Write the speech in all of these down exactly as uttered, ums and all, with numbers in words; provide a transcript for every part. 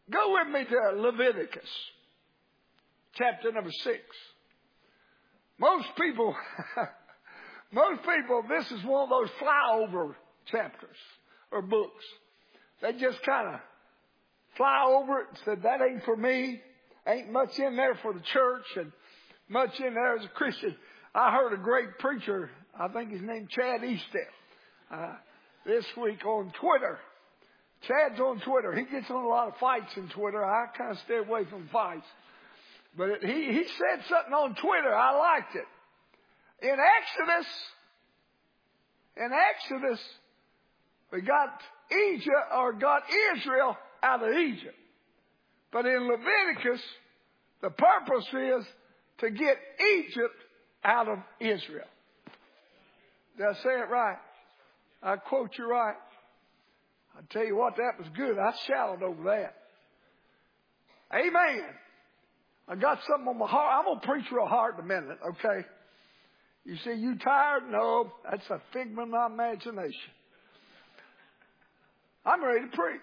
Go with me to Leviticus, chapter number six. Most people, most people, this is one of those flyover chapters or books. They just kind of fly over it and said, that ain't for me. Ain't much in there for the church and much in there as a Christian. I heard a great preacher, I think his name Chad Easton, uh, this week on Twitter. Chad's on Twitter. He gets on a lot of fights in Twitter. I kind of stay away from fights. But it, he, he said something on Twitter. I liked it. In Exodus, in Exodus, we got Egypt or got Israel out of Egypt. But in Leviticus, the purpose is to get Egypt out of Israel. Did I say it right? I quote you right. I tell you what, that was good. I shouted over that. Amen. I got something on my heart. I'm going to preach real hard in a minute, okay? You say, you tired? No, that's a figment of my imagination. I'm ready to preach.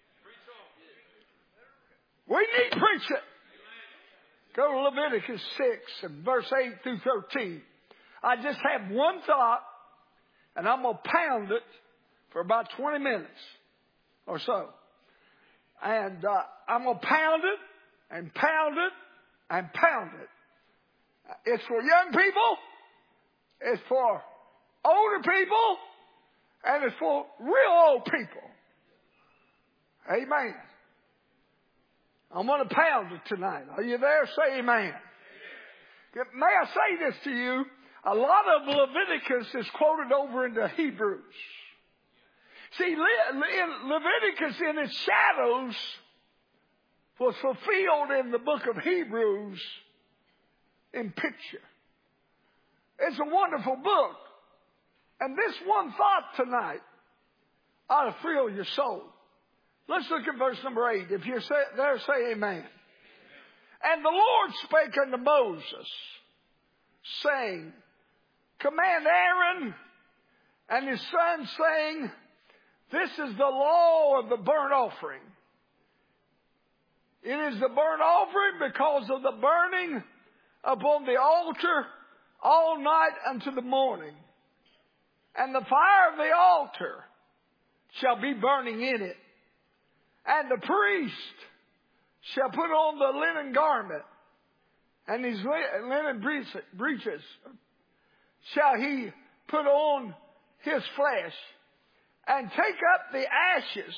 We need preaching. Go to Leviticus six and verse eight through thirteen. I just have one thought, and I'm going to pound it for about twenty minutes or so. And uh, I'm going to pound it and pound it and pound it. It's for young people. It's for older people. And it's for real old people. Amen. I'm going to pound it tonight. Are you there? Say amen. Amen. May I say this to you? A lot of Leviticus is quoted over into Hebrews. See, in Leviticus in its shadows was fulfilled in the book of Hebrews in picture. It's a wonderful book. And this one thought tonight ought to fill your soul. Let's look at verse number eight. If you're there, say amen. Amen. And the Lord spake unto Moses, saying, command Aaron and his sons, saying, this is the law of the burnt offering. It is the burnt offering because of the burning upon the altar all night unto the morning. And the fire of the altar shall be burning in it. And the priest shall put on the linen garment, and his linen breeches shall he put on his flesh, and take up the ashes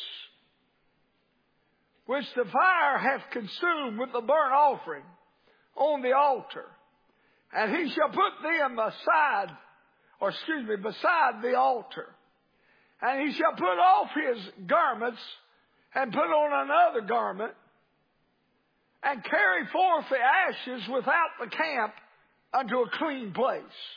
which the fire hath consumed with the burnt offering on the altar. And he shall put them aside, or excuse me, beside the altar. And he shall put off his garments and put on another garment, and carry forth the ashes without the camp unto a clean place.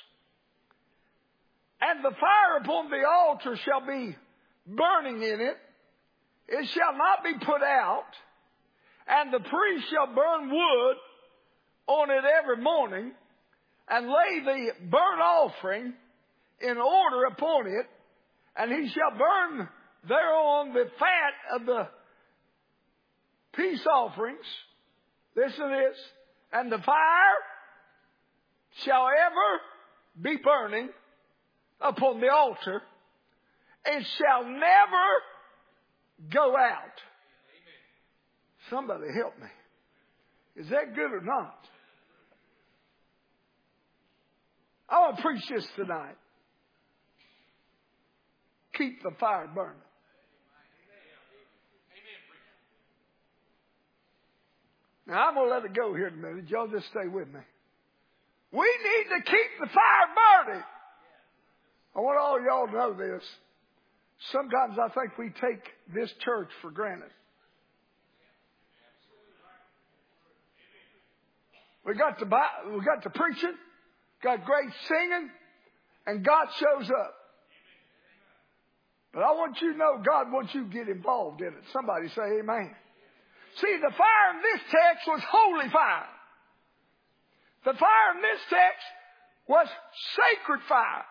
And the fire upon the altar shall be burning in it. It shall not be put out. And the priest shall burn wood on it every morning, and lay the burnt offering in order upon it. And he shall burn thereon the fat of the peace offerings. Listen to this. And the fire shall ever be burning upon the altar. It shall never go out. Somebody help me. Is that good or not? I want to preach this tonight. Keep the fire burning. Now, I'm going to let it go here in a minute. Y'all just stay with me. We need to keep the fire burning. I want all y'all to know this. Sometimes I think we take this church for granted. We got the we got the preaching, got great singing, and God shows up. But I want you to know God wants you to get involved in it. Somebody say amen. See, the fire in this text was holy fire. The fire in this text was sacred fire.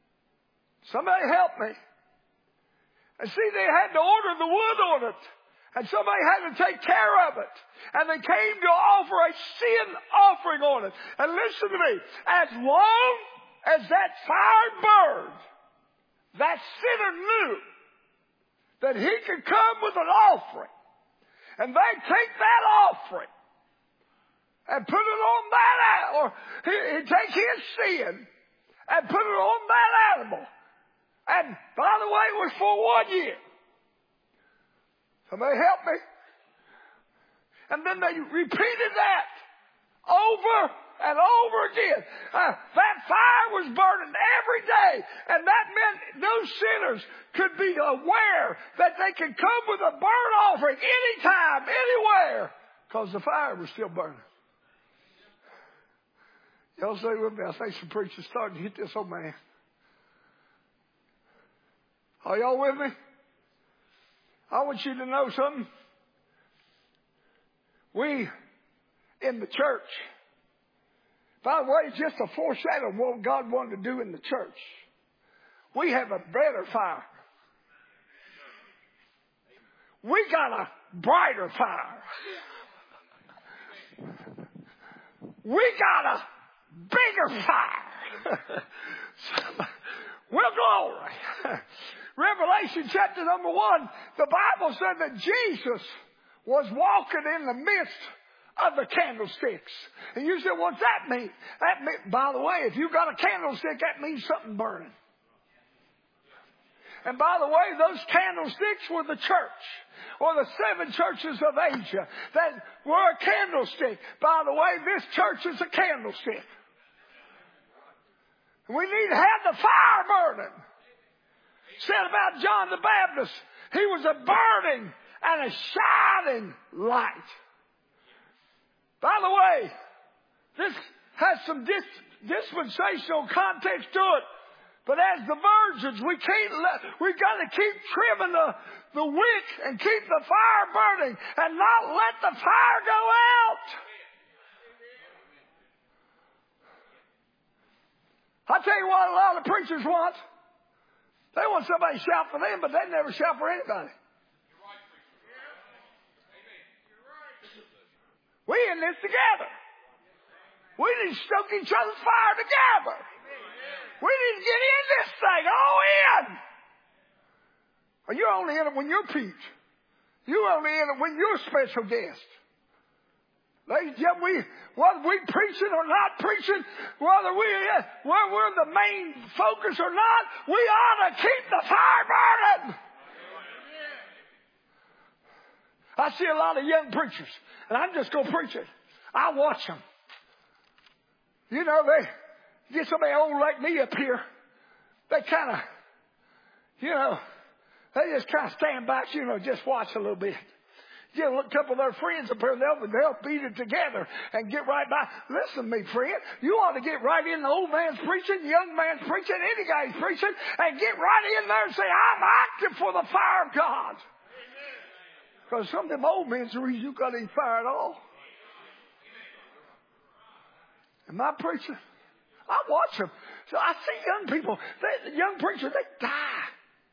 Somebody help me. And see, they had to order the wood on it. And somebody had to take care of it. And they came to offer a sin offering on it. And listen to me. As long as that fire burned, that sinner knew that he could come with an offering. And they'd take that offering and put it on that animal. Or he'd take his sin and put it on that animal. And by the way, it was for one year. Somebody help me. And then they repeated that over and over again. Uh, that fire was burning every day. And that meant those sinners could be aware that they could come with a burnt offering anytime, anywhere, because the fire was still burning. Y'all stay with me. I think some preachers starting to hit this old man. Are y'all with me? I want you to know something. We in the church, by the way, it's just a foreshadow of what God wanted to do in the church. We have a better fire. We got a brighter fire. We got a bigger fire. Well, glory. Revelation chapter number one, the Bible said that Jesus was walking in the midst of the candlesticks. And you said, what's that mean? That mean, by the way, if you got a candlestick, that means something burning. And by the way, those candlesticks were the church, or the seven churches of Asia that were a candlestick. By the way, this church is a candlestick. We need to have the fire burning. Said about John the Baptist, he was a burning and a shining light. By the way, this has some dis- dispensational context to it. But as the virgins, we can't let, we got to keep trimming the, the wick and keep the fire burning and not let the fire go out. I tell you what a lot of preachers want. They want somebody to shout for them, but they never shout for anybody. We in this together. We need to stoke each other's fire together. We need to get in this thing, all in. Or you're only in it when you're Pete. You're only in it when you're a special guest. Ladies and gentlemen, we, whether we preaching or not preaching, whether, we, whether we're the main focus or not, we ought to keep the fire burning. I see a lot of young preachers, and I'm just going to preach it. I watch them. You know, they get somebody old like me up here. They kind of, you know, they just kind of stand back, you know, just watch a little bit. Get a couple of their friends up here, they'll, they'll beat it together and get right by. Listen to me, friend. You ought to get right in the old man's preaching, the young man's preaching, any guy's preaching, and get right in there and say, I'm active for the fire of God. Because some of them old men's the reason you got any fire at all. Am I preaching? I watch them. So I see young people, they, young preachers, they die.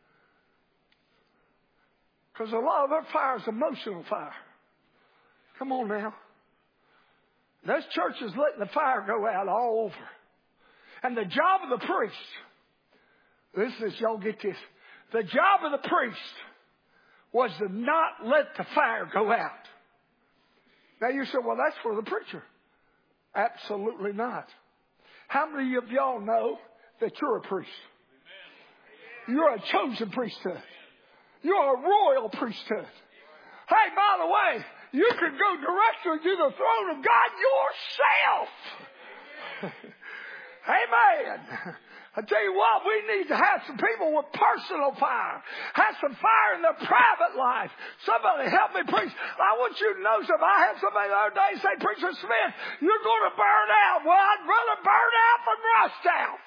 Because a lot of their fire is emotional fire. Come on now. Those churches letting the fire go out all over. And the job of the priest, listen to this, y'all get this. The job of the priest was to not let the fire go out. Now you say, well, that's for the preacher. Absolutely not. How many of y'all know that you're a priest? You're a chosen priesthood. You're a royal priesthood. Hey, by the way, you can go directly to the throne of God yourself. Amen. I tell you what, we need to have some people with personal fire. Have some fire in their private life. Somebody help me preach. I want you to know something. I had somebody the other day say, Preacher Smith, you're going to burn out. Well, I'd rather burn out than rust out.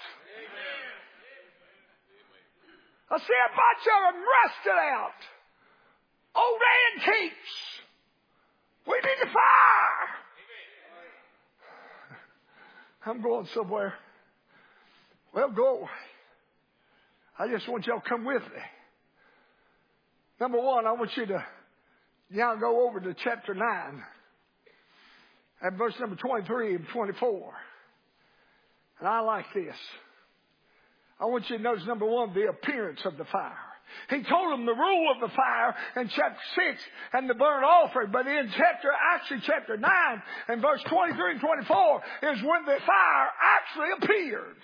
I see a bunch of them rusted out. Old antiques. We need the fire. I'm going somewhere. Well, go. I just want y'all to come with me. Number one, I want you to Now go over to chapter nine. At verse number twenty-three and twenty-four. And I like this. I want you to notice, number one, the appearance of the fire. He told them the rule of the fire in chapter six and the burnt offering. But in chapter, actually chapter nine and verse twenty-three and twenty-four is when the fire actually appeared.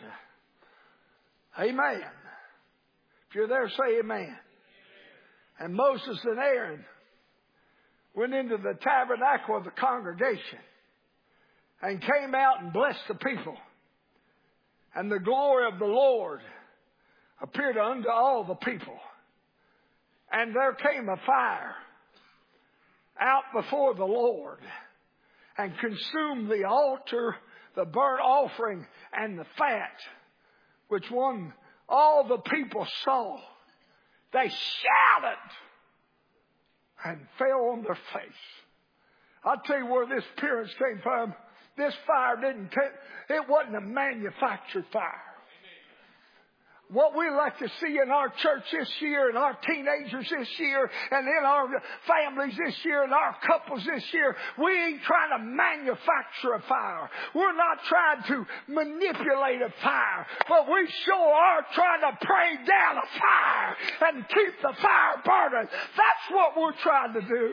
Amen. If you're there, say amen. And Moses and Aaron went into the tabernacle of the congregation and came out and blessed the people. And the glory of the Lord appeared unto all the people. And there came a fire out before the Lord and consumed the altar, the burnt offering, and the fat, which when all the people saw, they shouted and fell on their face. I'll tell you where this appearance came from. This fire didn't, it wasn't a manufactured fire. What we like to see in our church this year, and our teenagers this year, and in our families this year, and our couples this year, we ain't trying to manufacture a fire. We're not trying to manipulate a fire, but we sure are trying to pray down a fire and keep the fire burning. That's what we're trying to do.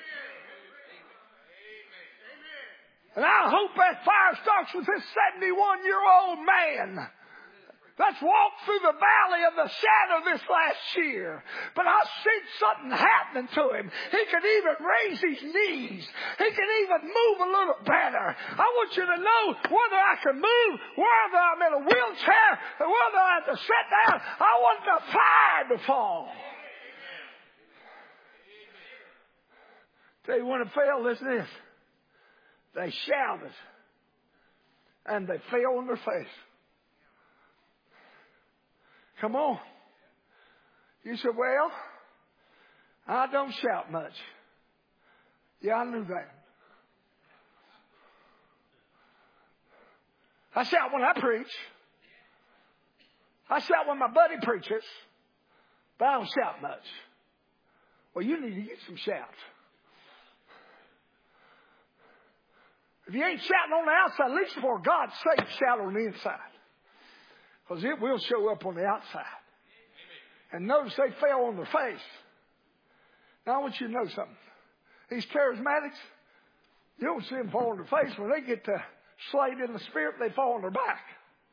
And I hope that fire starts with this seventy-one-year-old man that's walked through the valley of the shadow this last year. But I seen something happening to him. He could even raise his knees. He could even move a little better. I want you to know whether I can move, whether I'm in a wheelchair, or whether I have to sit down, I want the fire to fall. Tell you when it fell, listen to this. They shouted and they fell on their face. Come on. You said, well, I don't shout much. Yeah, I knew that. I shout when I preach. I shout when my buddy preaches. But I don't shout much. Well, you need to get some shouts. If you ain't shouting on the outside, at least for God's sake, shout on the inside. Because it will show up on the outside. And notice they fell on their face. Now I want you to know something. These charismatics, you don't see them fall on their face. When they get to slayed in the spirit, they fall on their back.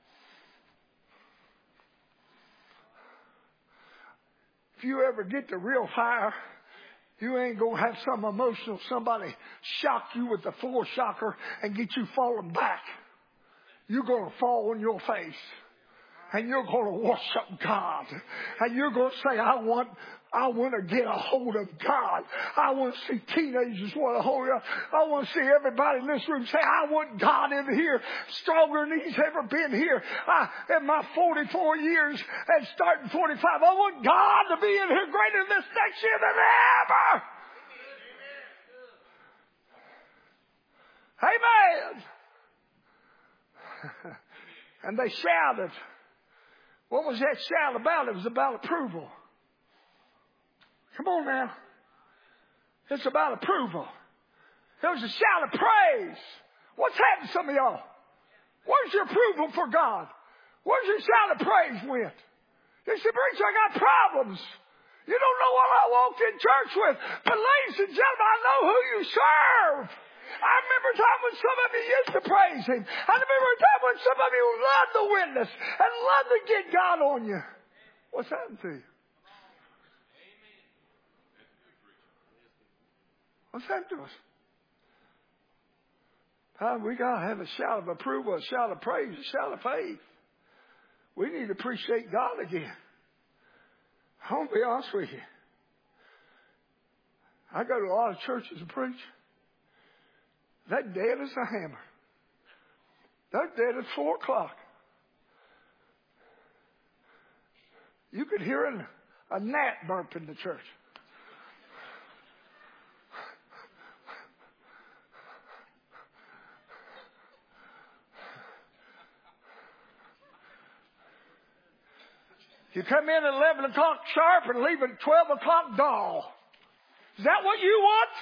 If you ever get the real fire, you ain't going to have some emotional somebody shock you with the floor shocker and get you falling back. You're going to fall on your face. And you're going to worship God. And you're going to say, I want, I want to get a hold of God. I want to see teenagers want a hold of God. I want to see everybody in this room say, I want God in here stronger than He's ever been here. I, in my forty-four years and starting forty-five, I want God to be in here greater this next year than ever. Amen. And they shouted. What was that shout about? It was about approval. Come on now. It's about approval. It was a shout of praise. What's happened to some of y'all? Where's your approval for God? Where's your shout of praise went? You say, preacher, I got problems. You don't know what I walked in church with. But ladies and gentlemen, I know who you serve. I remember a time when some of you used to praise Him. I remember a time when some of you loved to witness and loved to get God on you. What's happened to you? What's happened to us? Huh? We got to have a shout of approval, a shout of praise, a shout of faith. We need to appreciate God again. I want to be honest with you. I go to a lot of churches and preach. They're dead as a hammer. They're dead at four o'clock. You could hear a, a gnat burp in the church. You come in at eleven o'clock sharp and leave at twelve o'clock dull. Is that what you want?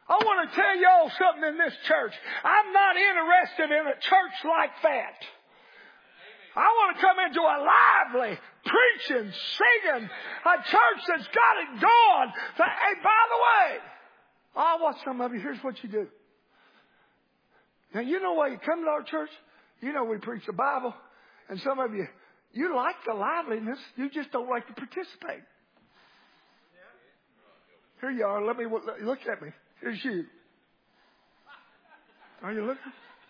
I want to tell y'all something in this church. I'm not interested in a church like that. I want to come into a lively, preaching, singing, a church that's got it going. Hey, by the way, I'll watch some of you. Here's what you do. Now, you know why you come to our church? You know we preach the Bible. And some of you, you like the liveliness. You just don't like to participate. Here you are. Let me look at me. Here's you. Are you looking?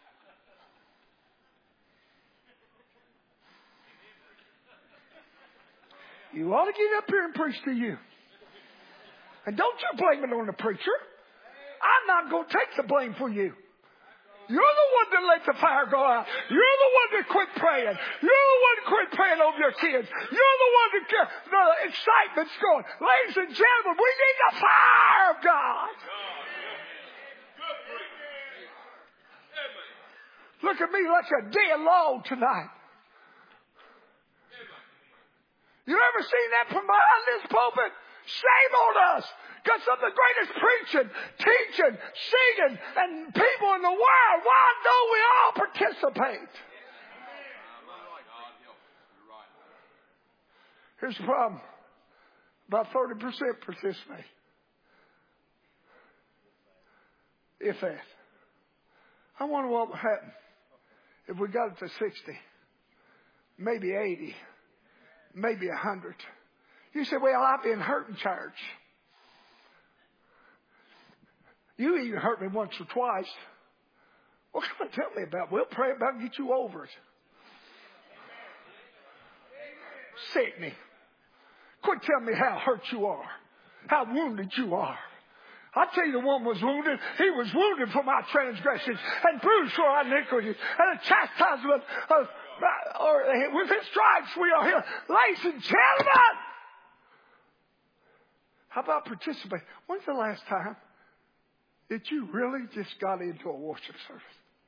You ought to get up here and preach to you. And don't you blame it on the preacher. I'm not going to take the blame for you. You're the one that let the fire go out. You're the one that quit praying. You're the one that quit praying over your kids. You're the one that the excitement's going. Ladies and gentlemen, we need the fire of God. Look at me like a dead log tonight. You ever seen that from behind this pulpit? Shame on us. Got some of the greatest preaching, teaching, singing, and people in the world. Why don't we all participate? Here's the problem. About thirty percent participate. If that. I wonder what would happen if we got it to sixty, maybe eighty, maybe one hundred. You say, well, I've been hurt in church. You even hurt me once or twice. Well, come and tell me about it. We'll pray about it and get you over it. Satan me. Quit telling me how hurt you are, how wounded you are. I tell you, the one was wounded. He was wounded for my transgressions and bruised for our iniquities. And the chastisement of, or with his stripes we are healed. Ladies and gentlemen, how about participate? When's the last time that you really just got into a worship service?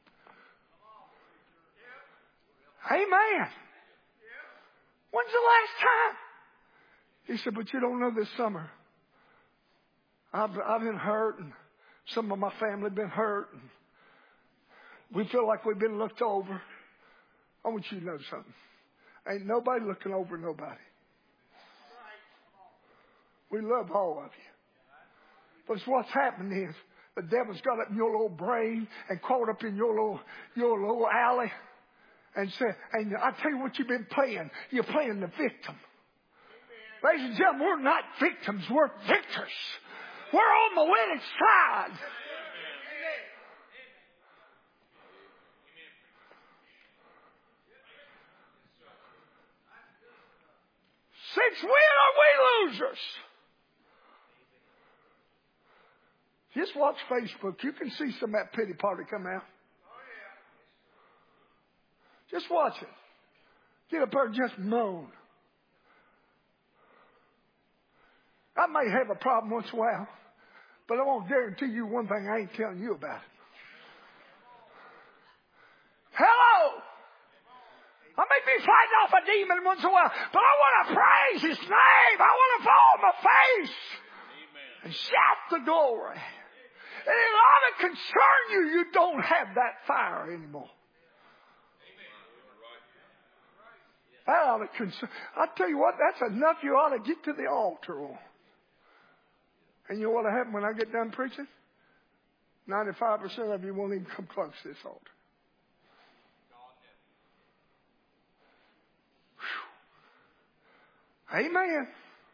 Amen. When's the last time? He said, but you don't know this summer. I've, I've been hurt, and some of my family been hurt, and we feel like we've been looked over. I want you to know something. Ain't nobody looking over nobody. We love all of you. But what's happening is the devil's got up in your little brain and caught up in your little your little alley, and said, and I tell you what you've been playing. You're playing the victim. Ladies and gentlemen, we're not victims. We're victors. We're on the winning side. Since when are we losers? Just watch Facebook. You can see some of that pity party come out. Just watch it. Get up there and just moan. I may have a problem once in a while, but I won't guarantee you one thing I ain't telling you about it. Hello! I may be fighting off a demon once in a while, but I want to praise his name. I want to fall on my face and shout the glory. And it ought to concern you. You don't have that fire anymore. That ought to concern. I tell you what, that's enough you ought to get to the altar on. And you know what'll happen when I get done preaching? ninety-five percent of you won't even come close to this altar. Whew. Amen.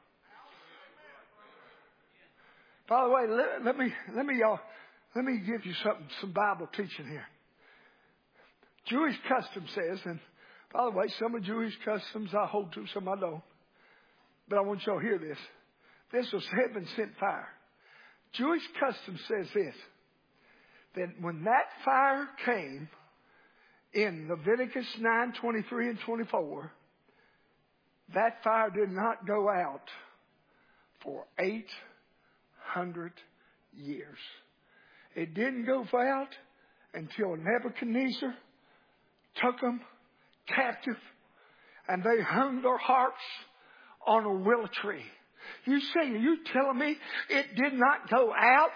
By the way, let, let me let me uh, let me give you something, some Bible teaching here. Jewish custom says, and by the way, some of Jewish customs I hold to, some I don't. But I want y'all to hear this. This was heaven sent fire. Jewish custom says this, that when that fire came in Leviticus nine, twenty-three and twenty-four, that fire did not go out for eight hundred years. It didn't go out until Nebuchadnezzar took them captive and they hung their harps on a willow tree. You say, are you telling me it did not go out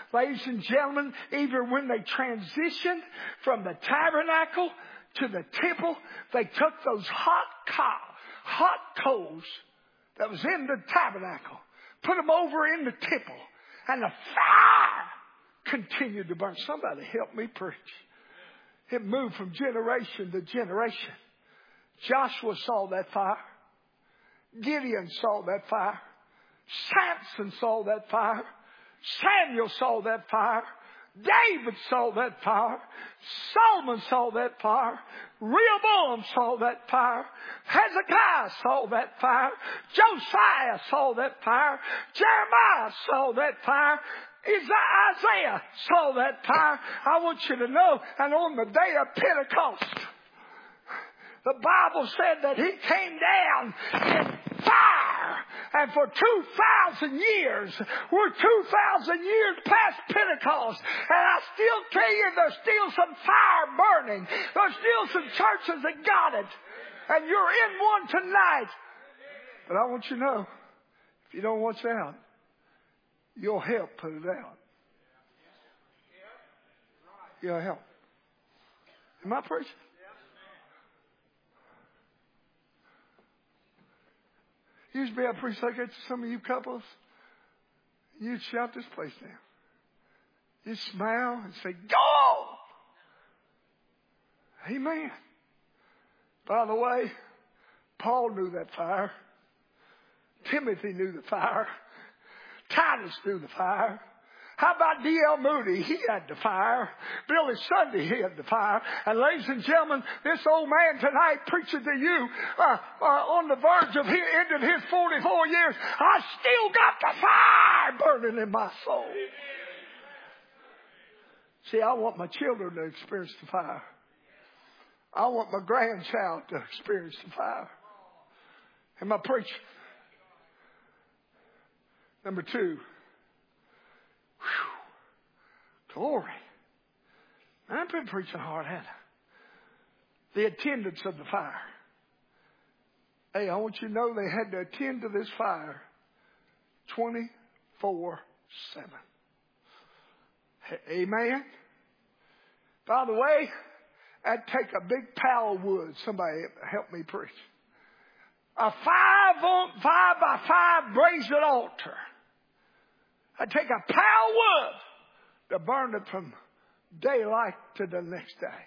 Ladies and gentlemen, even when they transitioned from the tabernacle to the temple, they took those hot co- hot coals that was in the tabernacle, put them over in the temple, and the fire continued to burn. Somebody help me preach. It moved from generation to generation. Joshua saw that fire. Gideon saw that fire. Samson saw that fire. Samuel saw that fire. David saw that fire. Solomon saw that fire. Rehoboam saw that fire. Hezekiah saw that fire. Josiah saw that fire. Jeremiah saw that fire. Isaiah saw that fire. I want you to know, and on the day of Pentecost, the Bible said that he came down in fire. And for two thousand years, we're two thousand years past Pentecost. And I still tell you, there's still some fire burning. There's still some churches that got it. And you're in one tonight. But I want you to know, if you don't watch out, you'll help put it out. You'll help. Am I preaching? Used to be able to preach like that to some of you couples. You'd shout this place down. You'd smile and say, go! Amen. By the way, Paul knew that fire. Timothy knew the fire. Titus knew the fire. How about D L Moody? He had the fire. Billy Sunday, he had the fire. And ladies and gentlemen, this old man tonight preaching to you uh, uh, on the verge of his, ending his forty-four years. I still got the fire burning in my soul. See, I want my children to experience the fire. I want my grandchild to experience the fire. Am I preaching? Number two. Whew. Glory. I've been preaching hard, haven't I? The attendance of the fire. Hey, I want you to know they had to attend to this fire twenty-four seven. Amen? By the way, that'd take a big pile of wood. Somebody help me preach. A five, on, five by five brazen altar. I'd take a pile of wood to burn it from daylight to the next day.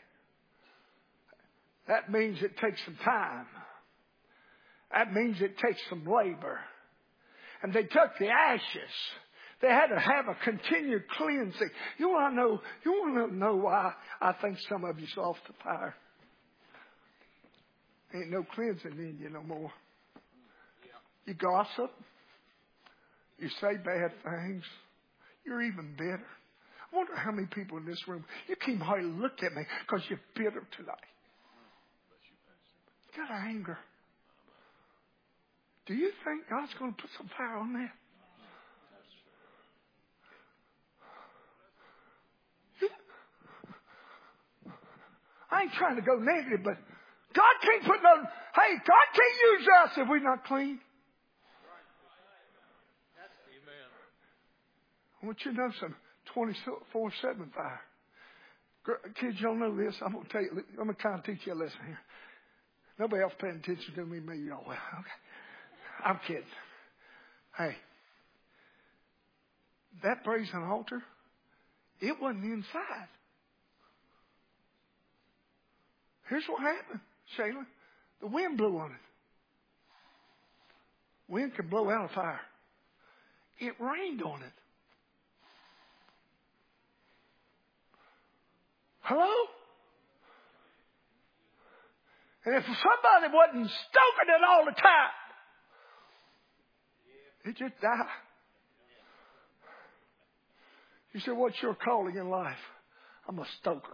That means it takes some time. That means it takes some labor. And they took the ashes. They had to have a continued cleansing. You want to know, you want to know why I think some of you's lost the fire? Ain't no cleansing in you no more. You gossip. You say bad things. You're even bitter. I wonder how many people in this room, you can't hardly look at me because you're bitter tonight. You got anger. Do you think God's going to put some fire on that? I ain't trying to go negative, but God can't put no, hey, God can't use us if we're not clean. I want you to know some twenty-four seven fire. Kids, y'all know this. I'm going to tell you, I'm going to kind of teach you a lesson here. Nobody else paying attention to me, maybe y'all will. Okay. I'm kidding. Hey, that brazen altar, it wasn't inside. Here's what happened, Shayla. The wind blew on it. Wind can blow out a fire. It rained on it. Hello? And if somebody wasn't stoking it all the time, it just died. You said, what's your calling in life? I'm a stoker.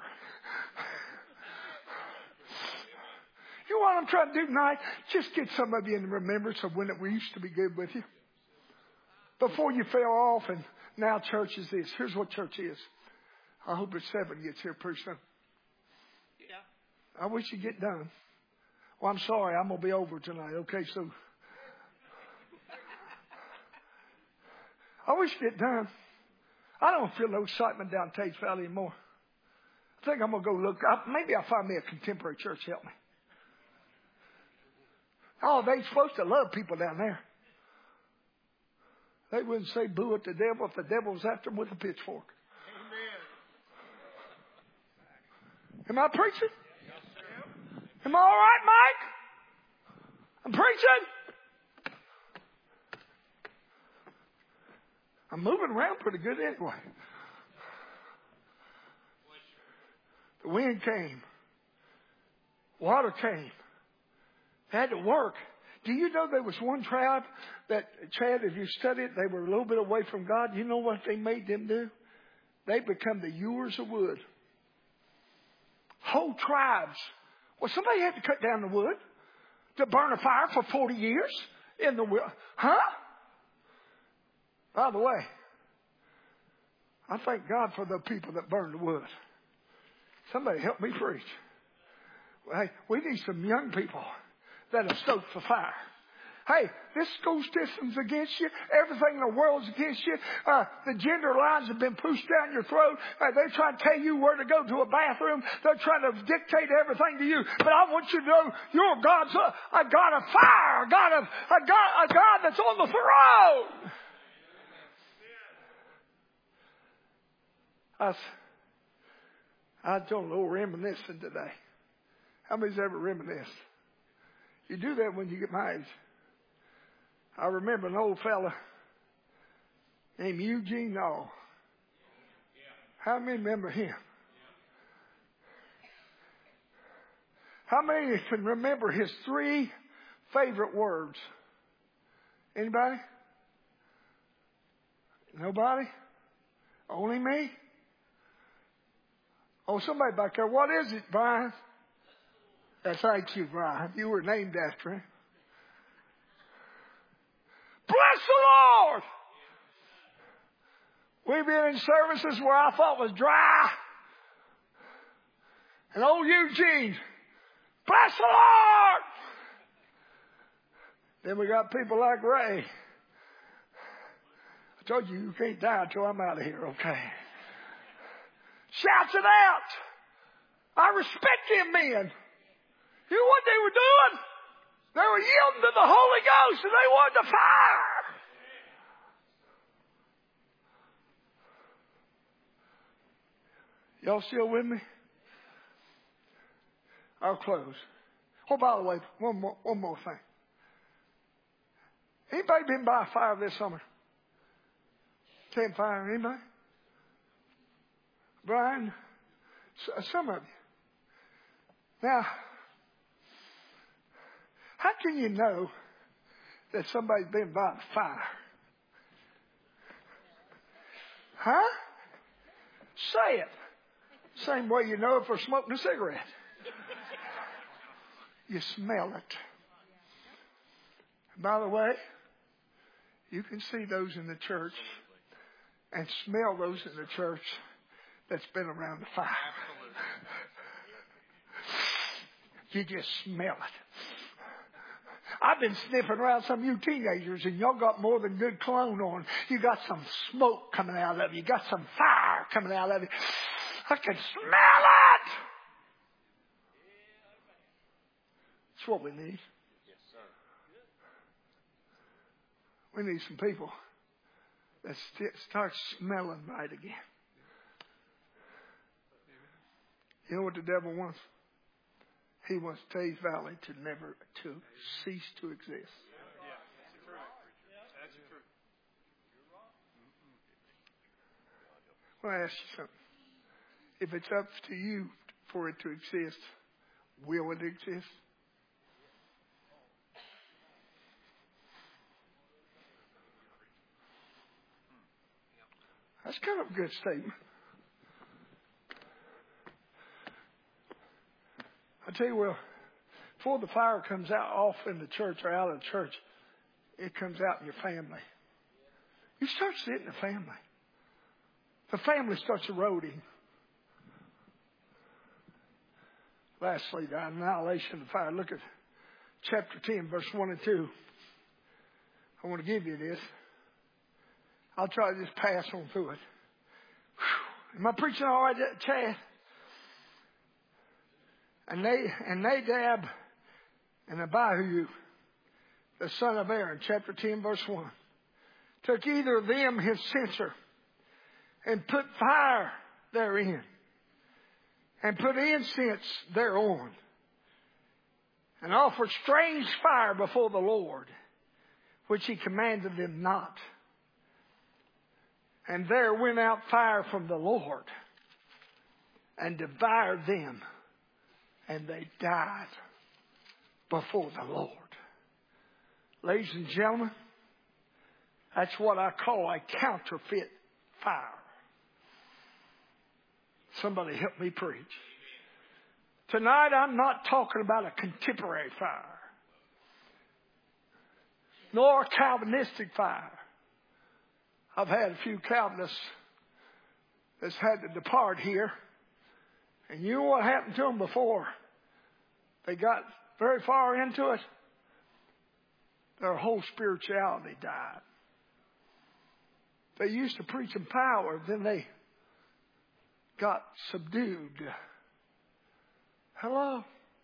You know what I'm trying to do tonight? Just get some of you in remembrance of when we used to be good with you. Before you fell off and now church is this. Here's what church is. I hope it's seven gets here pretty soon. Yeah. I wish you'd get done. Well, I'm sorry. I'm going to be over tonight. Okay, so. I wish you'd get done. I don't feel no excitement down Tates Valley anymore. I think I'm going to go look. I, maybe I'll find me a contemporary church to help me. Oh, they're supposed to love people down there. They wouldn't say boo at the devil if the devil was after them with a pitchfork. Amen. Am I preaching? Am I all right, Mike? I'm preaching. I'm moving around pretty good anyway. The wind came. Water came. They had to work. Do you know there was one tribe that, Chad, if you study it, they were a little bit away from God. You know what they made them do? They become the hewers of wood. Whole tribes. Well, somebody had to cut down the wood to burn a fire for forty years in the wood. Huh? By the way, I thank God for the people that burn the wood. Somebody help me preach. Hey, we need some young people that'll stoke the fire. Hey, this school system's against you. Everything in the world's against you. Uh, the gender lines have been pushed down your throat. Uh, they're trying to tell you where to go to a bathroom. They're trying to dictate everything to you. But I want you to know you're God's a, a God of fire, a God of a God, a God that's on the throne. I was, I told a little reminiscing today. How many's ever reminisced? You do that when you get my age. I remember an old fella named Eugene Nall. How many remember him? How many can remember his three favorite words? Anybody? Nobody? Only me? Oh, somebody back there. What is it, Brian? That's thank you, Brian. You were named after him. Bless the Lord! We've been in services where I thought was dry. And old Eugene, bless the Lord! Then we got people like Ray. I told you, you can't die until I'm out of here, okay? Shouts it out. I respect them men. You know what they were doing? They were yielding to the Holy Ghost and they wanted the fire. Y'all still with me? I'll close. Oh, by the way, one more, one more thing. Anybody been by a fire this summer? Campfire, anybody? Brian? Some of you. Now, how can you know that somebody's been by the fire? Huh? Say it. Same way you know if they're smoking a cigarette. You smell it. By the way, you can see those in the church and smell those in the church that's been around the fire. You just smell it. I've been sniffing around some of you teenagers and y'all got more than good cologne on. You got some smoke coming out of you. You got some fire coming out of you. I can smell it. That's what we need. Yes, sir. We need some people that st- start smelling right again. You know what the devil wants? He wants Taze Valley to never to cease to exist. Yeah, that's true. That's true. I want to ask you something. If it's up to you for it to exist, will it exist? That's kind of a good statement. I tell you what, before the fire comes out off in the church or out of the church, it comes out in your family. You start seeing the family. The family starts eroding. Lastly, the annihilation of the fire. Look at chapter ten, verse one and two. I want to give you this. I'll try to just pass on through it. Am I preaching all right, Chad? And they and Nadab and Abihu, the son of Aaron, chapter ten, verse one, took either of them his censer and put fire therein and put incense thereon and offered strange fire before the Lord, which he commanded them not. And there went out fire from the Lord and devoured them, and they died before the Lord. Ladies and gentlemen, that's what I call a counterfeit fire. Somebody help me preach. Tonight I'm not talking about a contemporary fire, nor a Calvinistic fire. I've had a few Calvinists that's had to depart here. And you know what happened to them before they got very far into it? Their whole spirituality died. They used to preach in power, then they got subdued. Hello?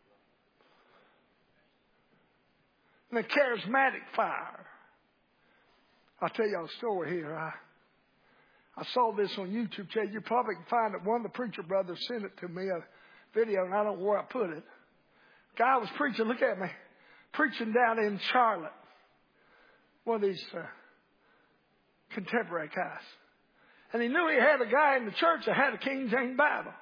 And the charismatic fire. I'll tell you a story here. I I saw this on YouTube. You probably can find it. One of the preacher brothers sent it to me, a video, and I don't know where I put it. Guy was preaching, look at me, preaching down in Charlotte. One of these uh, contemporary guys. And he knew he had a guy in the church that had a King James Bible.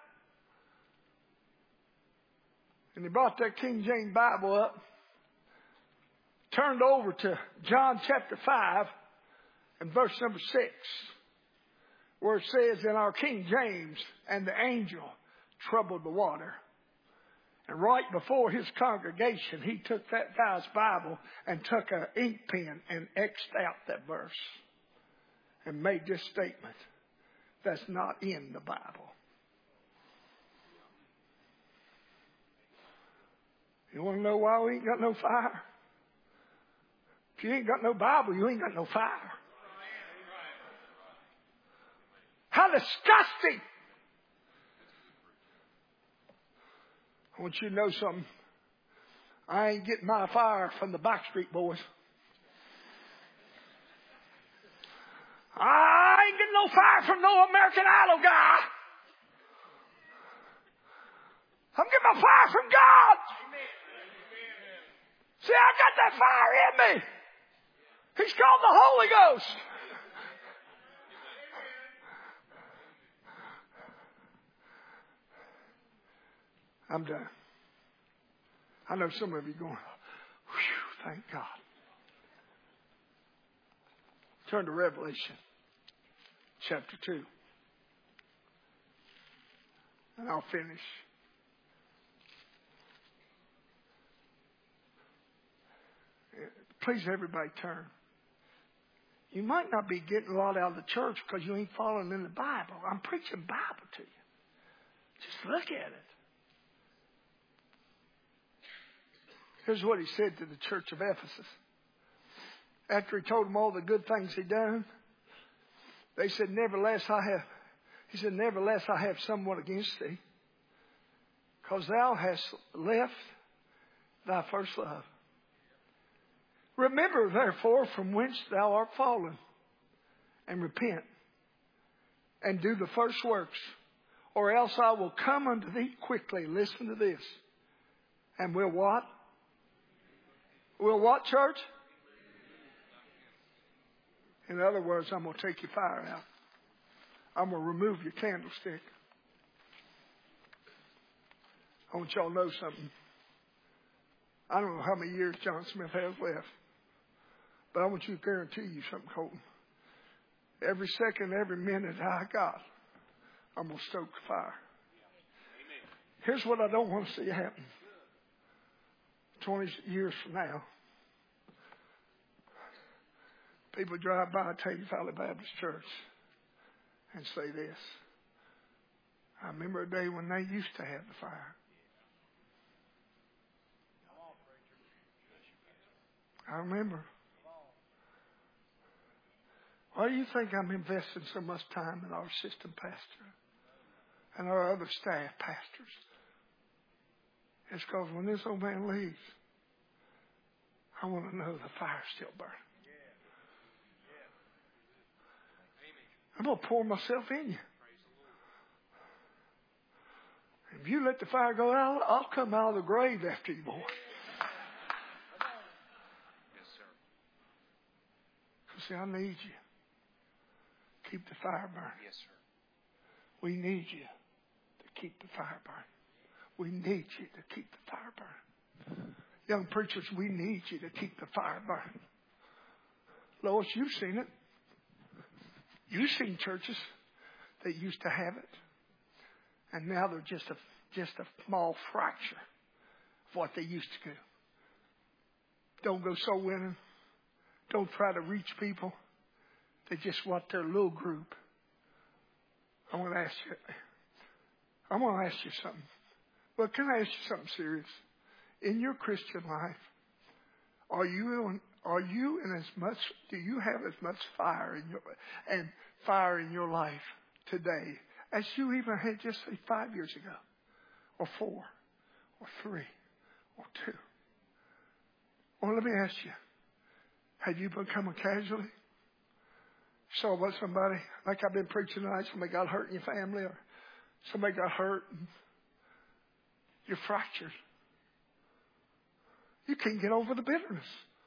And he brought that King James Bible up, turned over to John chapter five and verse number six, where it says in our King James, and the angel troubled the water. And right before his congregation, he took that guy's Bible and took an ink pen and X'd out that verse and made this statement that's not in the Bible. You want to know why we ain't got no fire? If you ain't got no Bible, you ain't got no fire. How disgusting! I want you to know something. I ain't getting my fire from the Backstreet Boys. I ain't getting no fire from no American Idol guy. I'm getting my fire from God. See, I got that fire in me. He's called the Holy Ghost. I'm done. I know some of you going, whew, thank God. Turn to Revelation chapter two. And I'll finish. Please, everybody turn. You might not be getting a lot out of the church because you ain't following in the Bible. I'm preaching Bible to you. Just look at it. Here's what he said to the church of Ephesus. After he told them all the good things he'd done, they said, nevertheless I have, he said, nevertheless I have somewhat against thee, because thou hast left thy first love. Remember, therefore, from whence thou art fallen, and repent, and do the first works, or else I will come unto thee quickly. Listen to this. And will what? Will what, church? In other words, I'm going to take your fire out. I'm going to remove your candlestick. I want y'all to know something. I don't know how many years John Smith has left, but I want you to guarantee you something, Colton. Every second, every minute I got, I'm going to stoke the fire. Here's what I don't want to see happen. twenty years from now, people drive by Tady Valley Baptist Church and say this. I remember a day when they used to have the fire. I remember. Why do you think I'm investing so much time in our assistant pastor? and our other staff pastors. It's because when this old man leaves, I want to know the fire's still burning. I'm going to pour myself in you. If you let the fire go out, I'll come out of the grave after you, boy. Yes, sir. See, I need you. Keep the fire burning. Yes, sir. We need you to keep the fire burning. We need you to keep the fire burning. Young preachers, we need you to keep the fire burning. Lois, you've seen it. You've seen churches that used to have it. And now they're just a, just a small fraction of what they used to do. Don't go soul winning. Don't try to reach people. They just want their little group. I want to ask you, I want to ask you something. Well, can I ask you something serious? In your Christian life, are you in, are you in as much, do you have as much fire in your, and fire in your life today as you even had just say five years ago, or four, or three, or two? Well, let me ask you, have you become a casualty? Saw what somebody, like I've been preaching tonight, somebody got hurt in your family, or somebody got hurt and you're fractured. You can't get over the bitterness.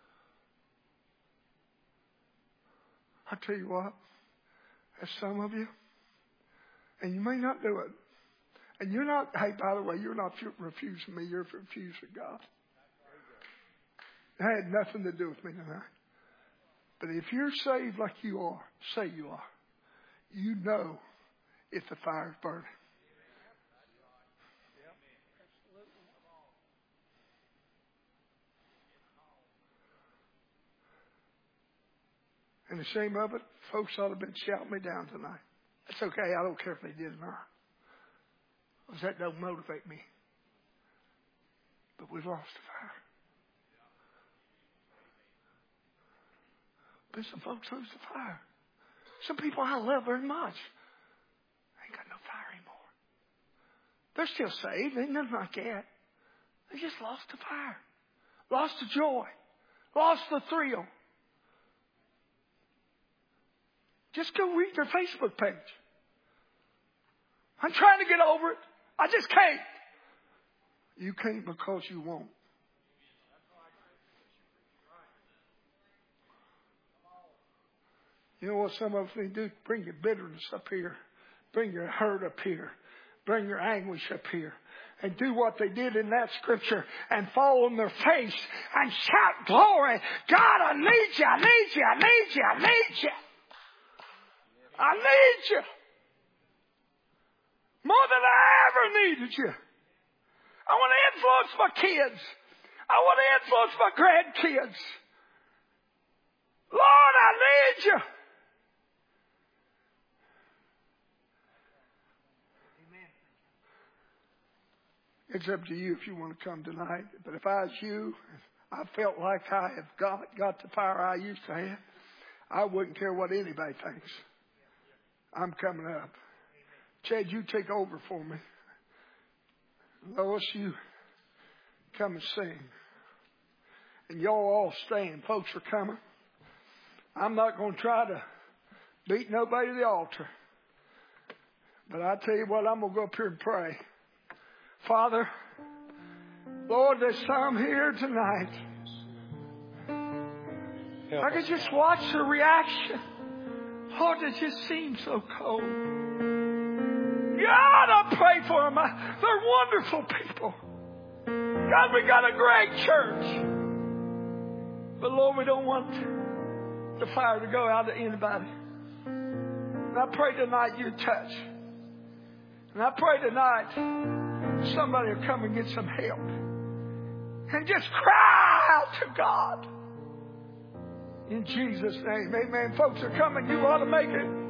I tell you what, as some of you, and you may not do it, and you're not, hey, by the way, you're not refusing me, you're refusing God. It had nothing to do with me tonight. But if you're saved like you are, say you are, you know if the fire's burning. And the shame of it, folks ought to have been shouting me down tonight. That's okay. I don't care if they did or not. Because that don't motivate me. But we've lost the fire. But some folks lose the fire. Some people I love very much ain't got no fire anymore. They're still saved. Ain't nothing like that. They just lost the fire. Lost the joy. Lost the thrill. Just go read their Facebook page. I'm trying to get over it. I just can't. You can't because you won't. You know what some of us need to do? Bring your bitterness up here. Bring your hurt up here. Bring your anguish up here. And do what they did in that scripture and fall on their face and shout glory. God, I need you. I need you. I need you. I need you. I need you. More than I ever needed you. I want to influence my kids. I want to influence my grandkids. Lord, I need you. It's up to you if you want to come tonight. But if I was you, I felt like I have got, got the fire I used to have, I wouldn't care what anybody thinks. I'm coming up. Chad, you take over for me. Lois, you come and sing. And y'all all stand. Folks are coming. I'm not going to try to beat nobody to the altar. But I tell you what, I'm going to go up here and pray. Father, Lord, there's some here tonight. Help I could just watch the reaction. Lord, it just seems so cold. God, I pray for them. They're wonderful people. God, we got a great church. But Lord, we don't want the fire to go out to anybody. And I pray tonight you touch. And I pray tonight somebody will come and get some help. And just cry out to God. In Jesus' name, amen. Folks are coming. You ought to make it.